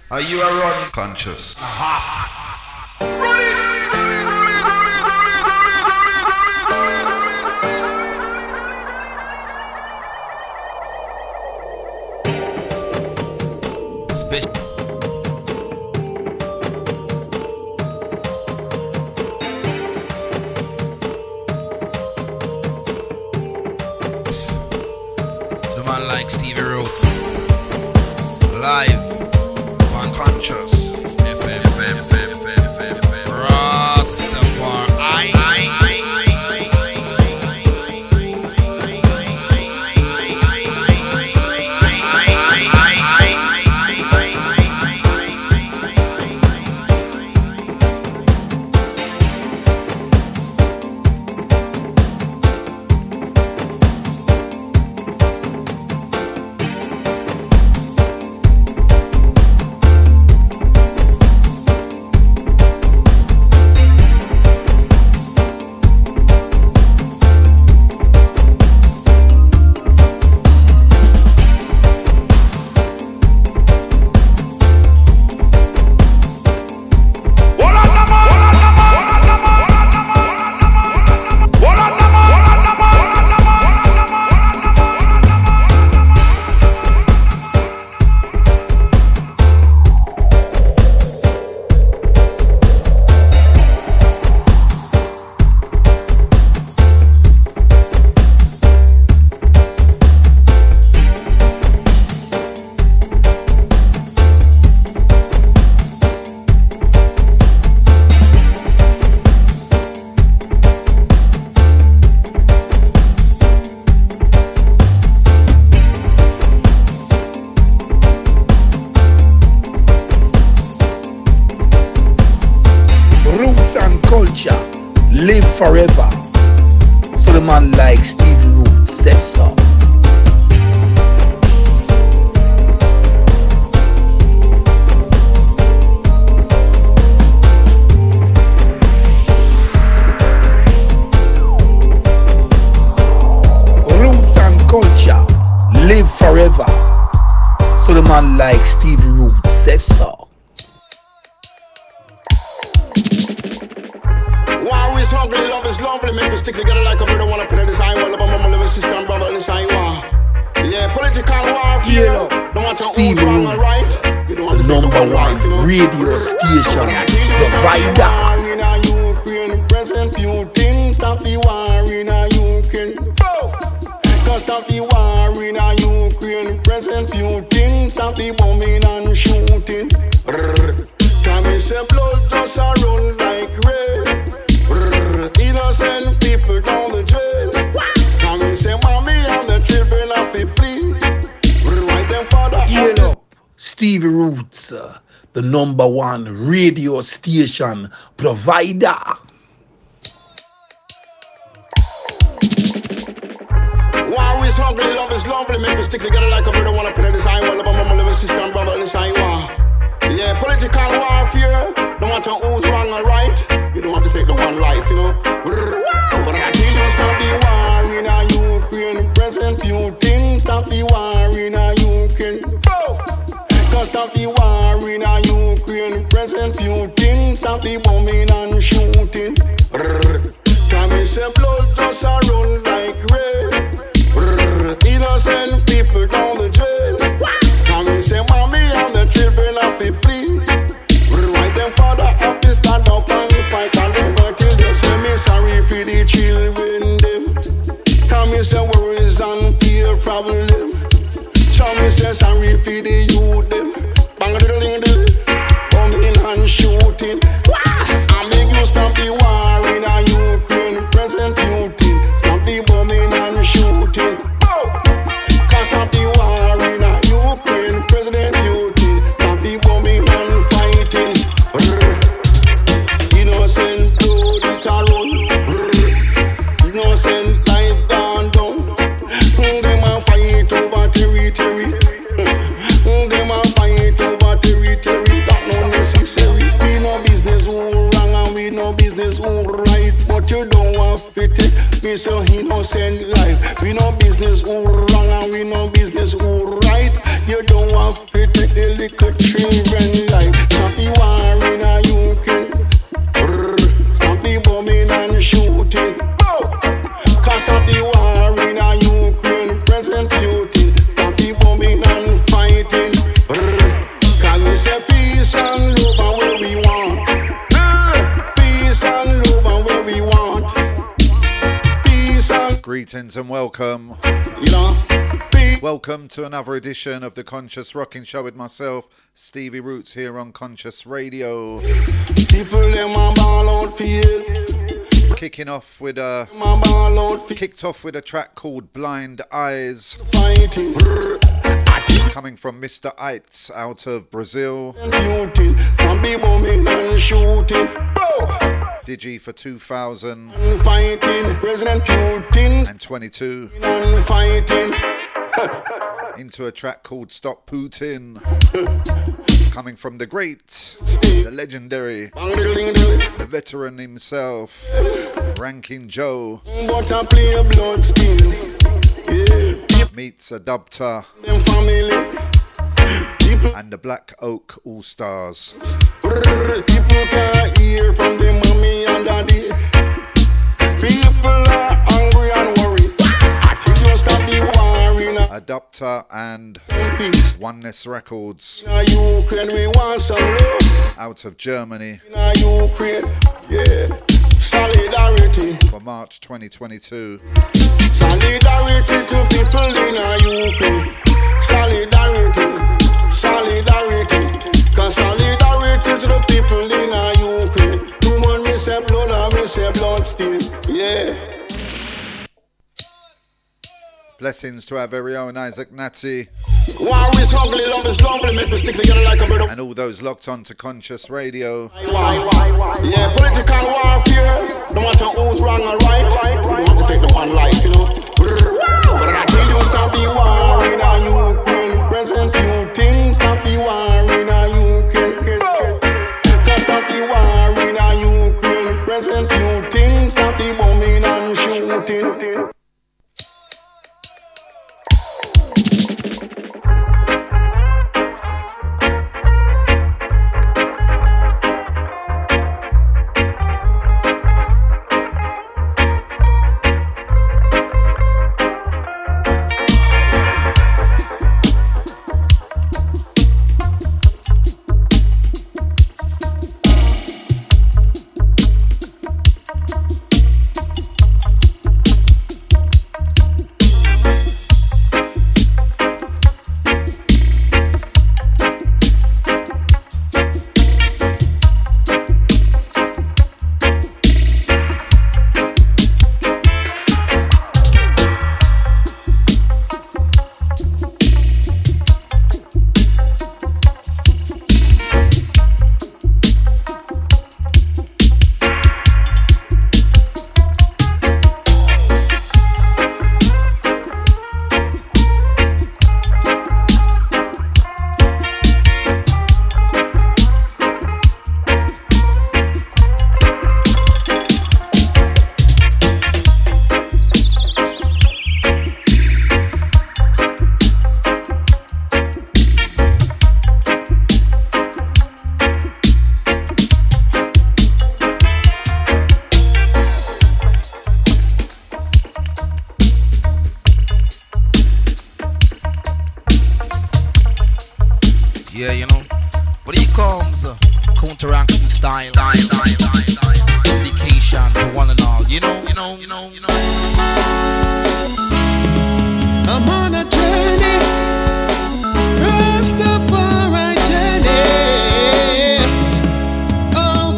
Are you a run conscious? To man like Stevie Roots, live, unconscious, Rastafari. Roots and culture live forever. So the man like Stevie Roots says so. Roots and culture live forever. So the man like Stevie Roots says so. War is hungry, love is lovely. Make we stick together like a brother. Wanna feel this I want. Love my mama, love my sister and brother. This I want. Yeah, political warfare. Don't want to who's wrong or right. You don't want to take the Number one one life, you know. radio station provider. In a Ukraine, President Putin, stop the war in a Ukraine. Can't stop the war in a Ukraine. President Putin, stop the bombing and shooting. Can we say blood just a run like rain? Innocent people down the jail. Can we say mommy and the children have to flee? Right them father. Heal up, Stevie Roots, the number one radio station provider. War is hungry, love is lovely. Make we stick together like a brother. Wanna feel this I want. Love my mama, love my sister and brother. This I want. Yeah, political warfare. Don't want to who's wrong or right. You don't have to take the one life, you know. But I think you stop the war in a Ukraine. President Putin, stop the war in a Ukraine. Can't stop the war in a Ukraine. President Putin, stop the bombing and shooting. Can we say blood just a run like rain? Innocent people down the jail. Can we say mommy and the children have to flee? Right them father have to stand up and fight and them go till they say me sorry for the children them. Can we say worries and peer problem? Can we say sorry for the youth them? Bang diddling diddling, bombing and shooting. I make you stop the war in a Ukraine. President Putin, stop the bombing and shooting. Can't stop the war in a Ukraine. President Putin, stop the bombing and fighting. Innocent blood it a run. Innocent life gone down. Them a fight over territory. Them a fight over territory. That no necessary. We no business who wrong and we no business who right. But you don't have to take me so innocent life. We no business who wrong and we no business who right. You don't have to take the little children. friendly like stop the war in a Ukraine. Stop the bombing and shooting. Cause stop the war in a Ukraine. President Putin, stop the bombing and fighting. Cause we say peace and love and where we want. Peace and love and where we want. Peace and Greetings and welcome. you know. Welcome to another edition of the Conscious Rocking Show with myself, Stevie Roots, here on Conscious Radio. People them a ball out field. Kicked off with a track called Blind Eyes, Fighting. coming from Mr. Eitz out of Brazil. Putin, and be bombing and shooting. Digi for 2000 And fighting. President Putin and 22. and fighting. Into a track called Stop Putin, coming from the great, Steve. the legendary, Bang diddle ding diddle. the veteran himself, Ranking Joe, But I play a blood stain. Yeah. meets a Dubta Them family. People, and the Black Oak All Stars. people can't hear from the mommy and daddy. People are hungry and worried. Until you stop the war in A Dubta and peace. Oneness Records In a Ukraine, we want some love. out of Germany In a Ukraine, yeah. Solidarity. for March 2022. Solidarity to people in a Ukraine. Solidarity. Solidarity. Cause solidarity to the people in a Ukraine. Too much me say blood and me say blood stain. Yeah. Blessings to our very own Isaac Natty War is ugly, love is lovely. Make me stick together like a brother. and all those locked on to Conscious Radio. Yeah, political warfare. No matter who's wrong or right. We don't have to take the one life, you know. But I tell you, stop the war in a Ukraine. President Putin, stop the war in a Ukraine. Cause stop the war in a Ukraine. President Putin, stop the bombing and shooting. Yeah, you know. But here comes counter-ranking style, dedication to one and all. You know. I'm on a journey, Rastafari journey. Oh,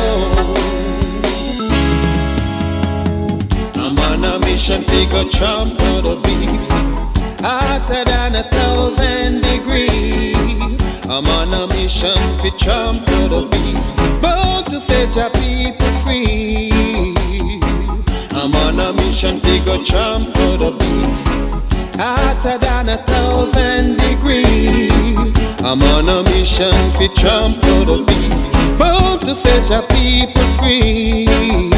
whoa. I'm on a mission, figure Trump to the beef, hotter than 1,000 degrees. I'm on a mission for Trump to the beef, bound to set your people free. I'm on a mission to go Trump to the beef, hotter than 1,000 degrees. I'm on a mission for Trump to the beef, bound to set your people free.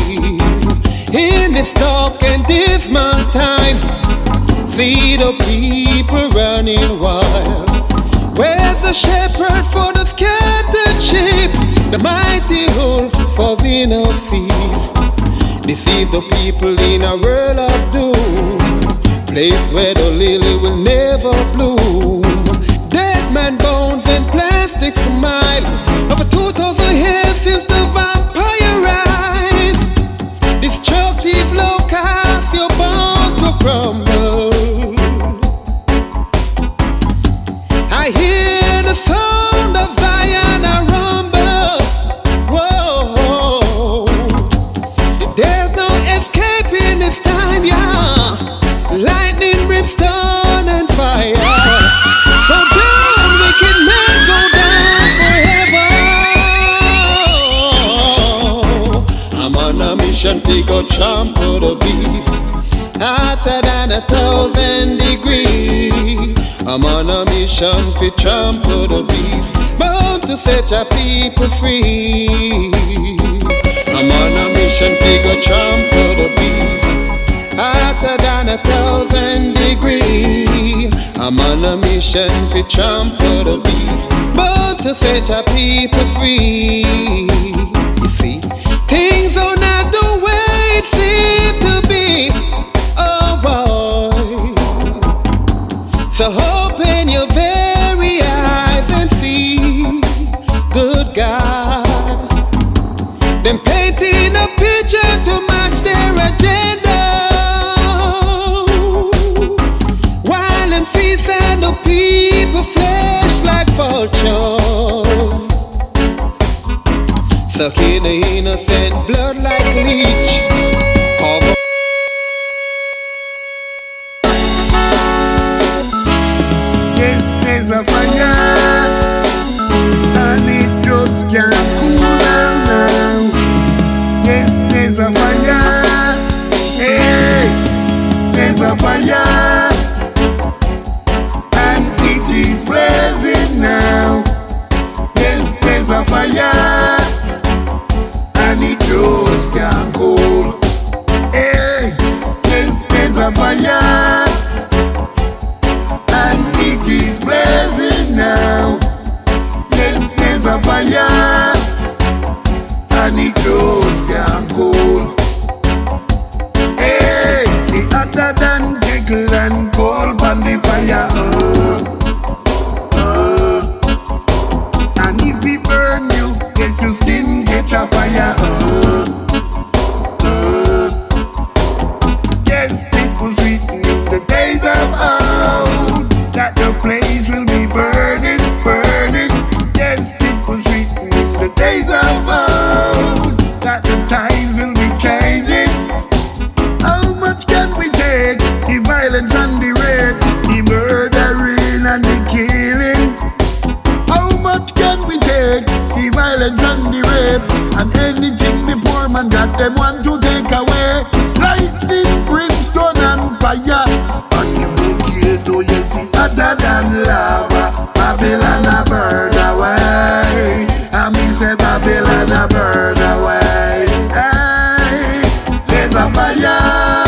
In this dark and dismal time, see the people running wild. Where's the shepherd for the sky? the mighty wolf for being a thief. Deceive the people in a world of doom, place where the lily will never bloom. Dead man bones and plastic smile. Over 2,000 years since the vampire rise. Destructive locusts, you're bound to crumble. I hear the sound of Zion a rumble. Whoa, there's no escaping this time, yeah. Lightning, brimstone, and fire. Go down, wicked men, go down forever. I'm on a mission to go trample the beef, hotter than 1,000 degrees. I'm on a mission to trample the beef, bound to set your people free. I'm on a mission to go trample the beef, hotter than 1,000 degrees. I'm on a mission to trample the beef, bound to set your people free. You see, things are not the way it seemed to be. Oh boy, so open your very eyes and see, good God. Them painting a picture to match their agenda, while them feasting the people flesh like vultures, sucking the innocent blood like leech. Cover. Yes, there's a fire, and it just can't cool down now. Yes, there's a fire, hey, there's a fire, and it is blazing now. Yes, there's a fire, and it just can't cool. Hey, yes, there's a fire, and it is blazing now. Yes, there's a fire, and it just can't cool. Hey, it hotter than Jekyll and coal on the fire. And if it burn you, yes, your skin get a fire. Yes, it was written in the days of old that the place will be burning, burning. Yes, it was written in the days of old that the times will be changing. How much can we take? The violence and the rape, the murdering and the killing. How much can we take? The violence and the rape, and anything the poor man got them want to take away. Lightning, brimstone and fire, and the volcano, yes, it hotter than lava. Babylon a burn away, and me say Babylon a burn away. Hey, there's a fire,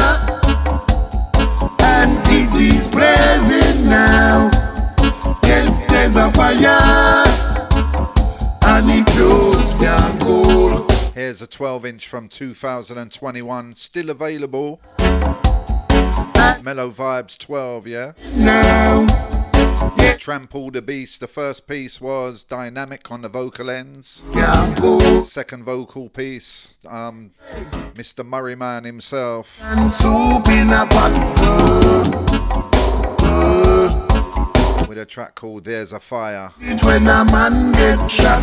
and it is blazing now. Yes, there's a fire, and it just can't cool. Here's a 12-inch from 2021, still available. Mellow Vibes 12, yeah? Now, yeah, Trample the Beast. The first piece was dynamic on the vocal ends. can't cool. Second vocal piece, Mr. Murray Man himself. And soup in a pot. With a track called There's a Fire. It's when a man get shot.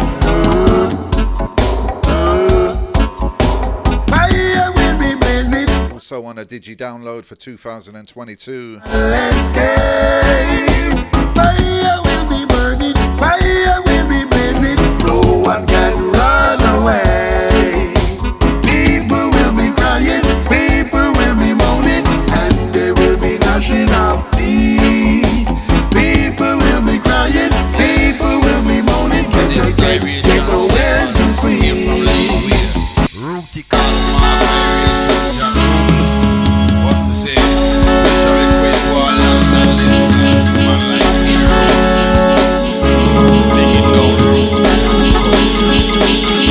Fire will be blazing. Also on a digi download for 2022. Let's get. Fire will be burning. Fire will be blazing. No one can run away. People will be crying. People will be moaning, and they will be gnashing of teeth. People will be crying. People will be moaning. Cause you can't get nowhere to sleep. Rutical variation, what to say? Special request to all of the listeners to man like Steve Roots. Bringing down roots.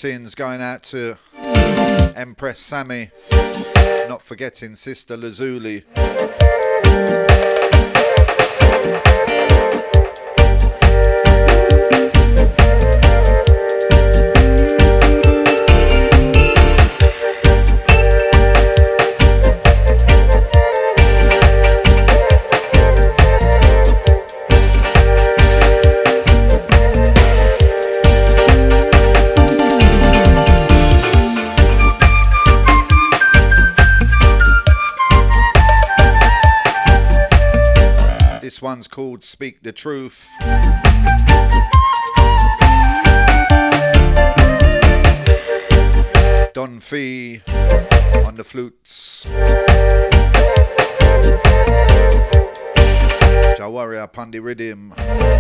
tins going out to Empress Sammy. Not forgetting Sister Lazuli. This one's called Speak the Truth. Don Fee on the flutes. Jawaria upon the rhythm.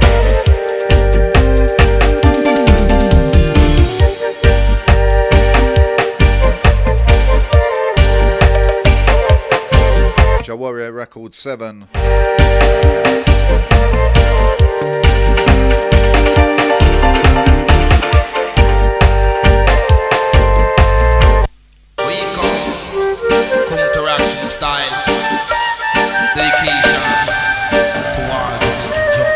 Jawaria Record 7. Counteraction style, dedication to all to make it jump,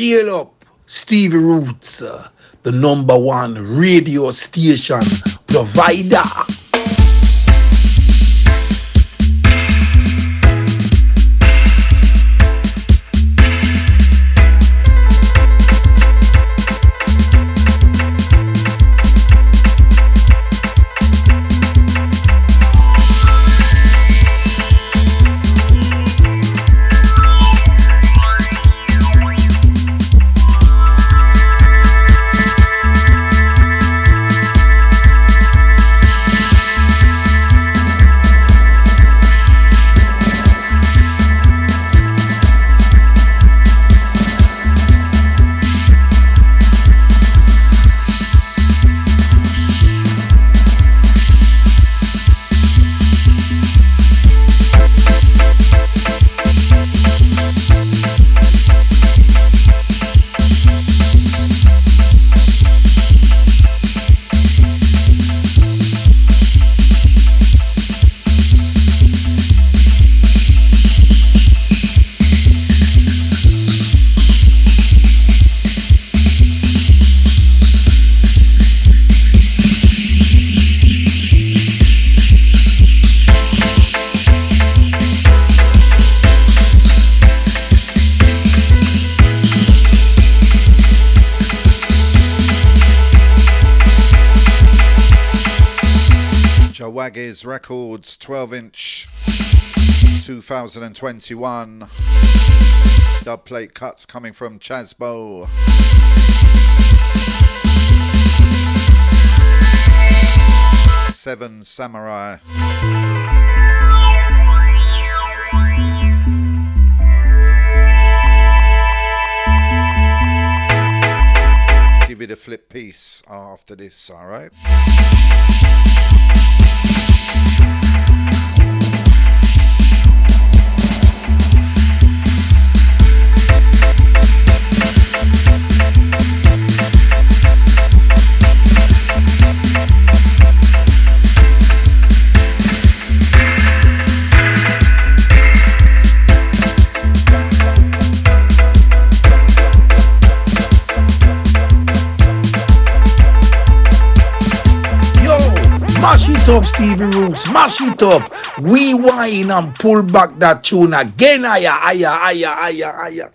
Hail up Stevie Roots, the #1 radio station provider. Waggy's Records 12-inch 2021 dubplate cuts coming from Chazbo. Seven Samurai. Give it a flip piece after this, alright? Mash it up, Stevie Roots, mash it up. We whine and pull back that tune again. Aya.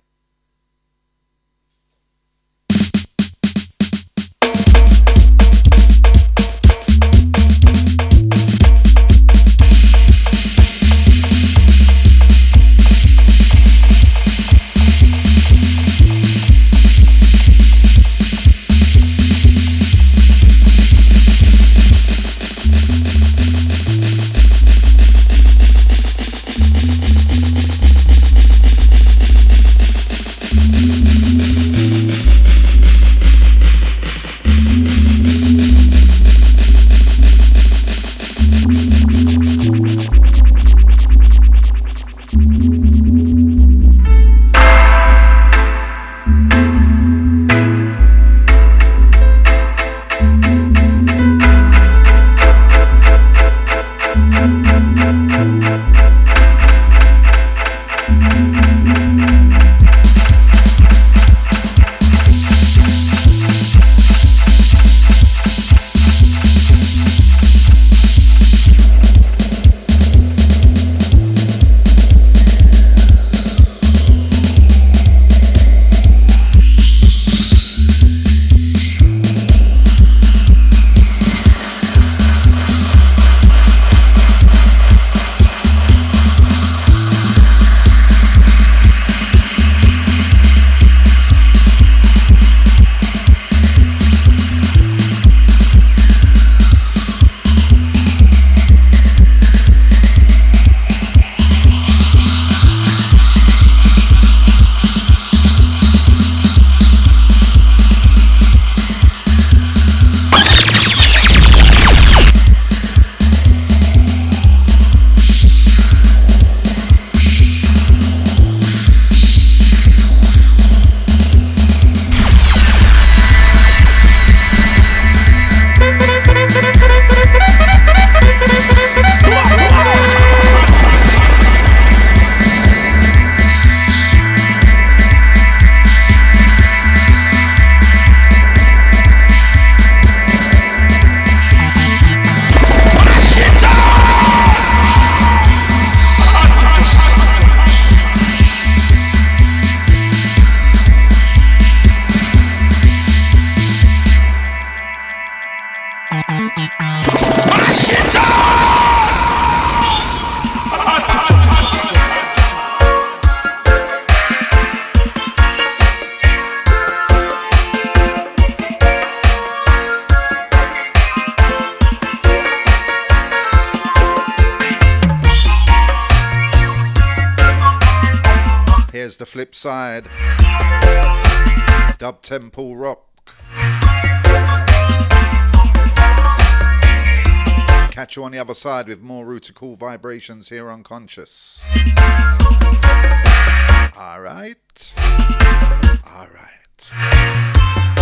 the flip side. Dub Temple Rock. Catch you on the other side with more Rutical vibrations here on Conscious. Alright. Alright.